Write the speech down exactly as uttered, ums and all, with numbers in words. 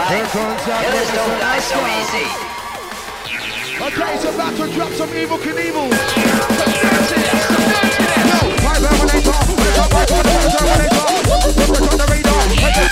time. Killers don't die so easy. Okay, it's about to drop some evil Knievel. Yo, my Terminator, when it's up, my Terminator, when it's up, on the radar,